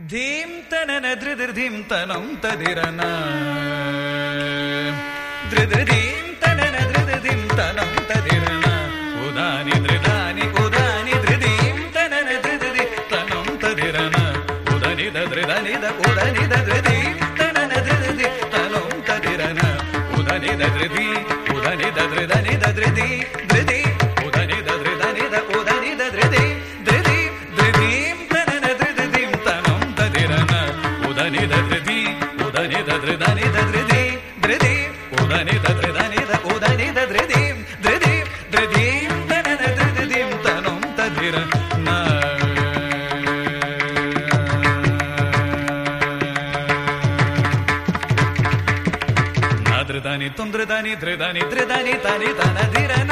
ಧೀಂ ತನನ ಧೃಧೀಂ ತನಂ ತದಿರನ ಧೃಧೀಂ ತನನ ಧೃಧೀಂ ತನಂ ತದಿರನ ಉದಾನಿ ಧೃದಾನಿ ಉದಾನಿ ಧೃಧೀಂ ತನನ ಧೃಧಿ ತನಂ ತದಿರನ ಉದನಿದ ಧೃದನಿದ ಉದನಿದ ಧೃಧೀಂ ತನನ ಧೃಧಿ ತನಂ ತದಿರನ ಉದನಿದ ಧೃಧಿ ಉದನಿದ ಧೃದನಿದ ಧೃಧಿ ಧೃಧಿ ಉದನಿದ ಧೃದನಿದ ಉದನಿದ ಧೃಧಿ ಧೃಧಿ ಧೃಧೀಂ ತನನ ಧೃಧೀಂ ತನಂ ತದಿರನ ಉದನಿದ ಧೃಧಿ ಉದನಿದ ಧೃದನಿದ ಧೃಧಿ ಧೃಧಿ ಉದನಿದ ಧೃದನಿದ ಉದನಿದ ಧೃಧಿ ಧೃಧಿ ಧೃಧೀಂ ತನನ ಧೃಧೀಂ ತನಂ ತದಿರನ ಧೃದಾನಿ ತುಂದ್ರದಾನಿ ಧೃದಾನಿ ಧೃದಾನಿ ತಾನಿ ತನ ಧಿರನ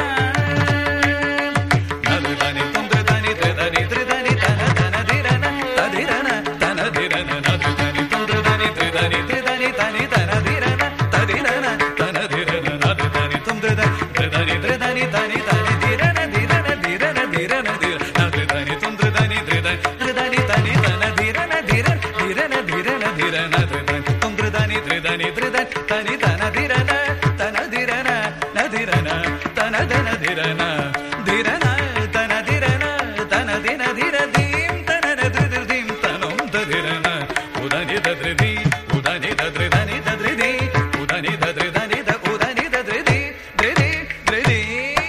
ಧೃದಾನಿ ತುಂದ್ರದಾನಿ ಧೃದಾನಿ ಧೃದಾನಿ ತನ ತನ ಧಿರನ ತಧಿರನ ತನ ಧಿರನ ಧೃದಾನಿ ತುಂದ್ರದಾನಿ ಧೃದಾನಿ ಧೃದಾನಿ ತಾನಿ ತನ ಧಿರನ ತಧಿರನ ತನ ಧಿರನ ಧೃದಾನಿ ತುಂದ್ರದಾನಿ ಧೃದಾನಿ ಧೃದಾನಿ ತಾನಿ ತಾನಿ ಧಿರನ ಧಿರನ ಧಿರನ ಧಿರನ ಧಿರನ ಧೃದಾನಿ ತುಂದ್ರದಾನಿ ಧೃದಾನಿ ಧೃದಾನಿ ತಾನಿ ತನ ಧಿರನ ಧಿರನ ಧಿರನ ಧಿರನ ಧಿರನ ಧೃದಾನಿ ತುಂದ್ರದಾನಿ ಧೃದಾನಿ ಧೃದಾನಿ ತಾನಿ ತನ ಧಿರನ ತನ ಧಿರನ ನಧಿರನ ತನ ಧನ ಧಿರನ ಧಿರನ ತನ ಧಿರನ ತನ ದಿನ ಧಿರ ಧೀಂ ತನನ ಧೃಧೀಂ ತನಂ ತಧಿರನ ಉದನಿದ ಧೃಧಿ ಉದನಿದ ಧೃದನಿದ ಧೃಧಿ ಉದನಿದ ಧೃದನಿದ ಉದನಿದ ಧೃಧಿ ಧೃಧಿ ಧೃಧಿ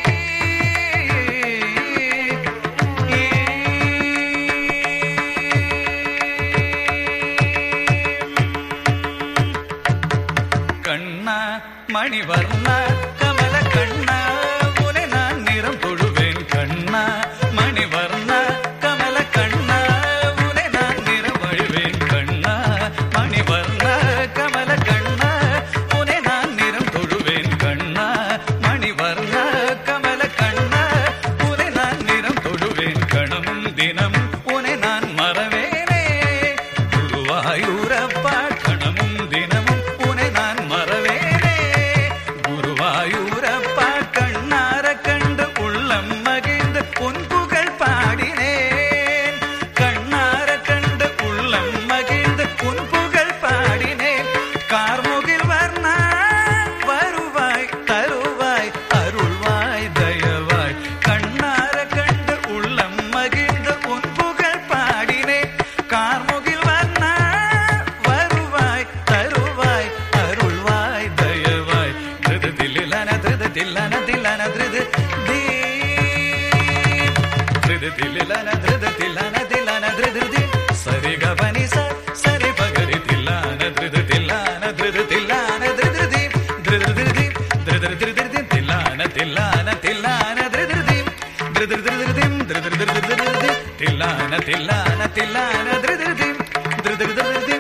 கண்ண மணிவர்ண கமல கண்ண உனை நான் நிறம் தொழுவேன் கண்ண மணிவர்ண கமல கண்ண உனை நான் நிறம் வழுவேன் கண்ண மணிவர்ண கமல கண்ண உனை நான் நிறம் தொழுவேன் கண்ண மணிவர்ண கமல கண்ண உனை நான் நிறம் தொழுவேன் கணமும் தினமும் உனை நான் மறவேனே குருவாயூரப்பா கணமும் தினமும் உனை நான் மறவேனே குருவாயூரப்பா கண்ணார கண்டு உள்ளம் மகிழ்ந்து உன் புகழ் பாடினேன் கண்ணார கண்டு உள்ளம் மகிழ்ந்து உன் புகழ் பாடினேன் கார்முகில் வர்ணா வருவாய் தருவாய் அருள்வாய் தயவாய் கண்ணார கண்டு உள்ளம் மகிழ்ந்து உன் புகழ் பாடினேன் கார்முகில் வர்ணா வருவாய் தருவாய் அருள்வாய் தயவாய் திருது தில்லிலன திருது தில்லன தில்லன திருது தீ திருது தில்லிலன திருது தில்லன தில்லன திருது தி சரி கபனி சரி பகரி தில்லான திருது தில்லான திருது தில்லான திருது தி திருது திருதி திருது திருதி தில்லான தில்லான தில்லான திருது தி திருது திருதி திருது திருதி தில்லான தில்லான தில்லான திருது தி திருது திருதி